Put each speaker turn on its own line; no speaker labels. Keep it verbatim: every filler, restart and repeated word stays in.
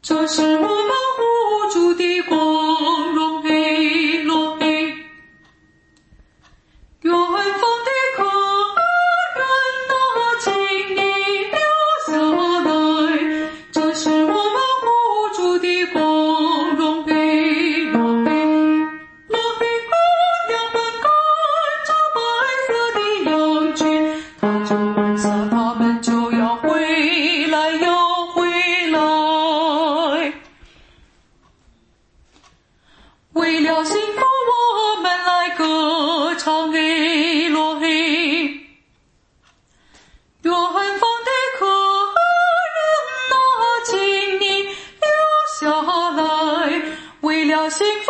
这是我们无主的光荣黑罗黑，远方的客人啊，请你留下来。这是我们无主的光荣黑罗黑，罗黑姑娘们赶着白色的羊群，踏着晚霞，他们就要回来，要回来。为了幸福，我们来歌唱黑罗黑。远方的客人啊，请你留下来。为了幸福。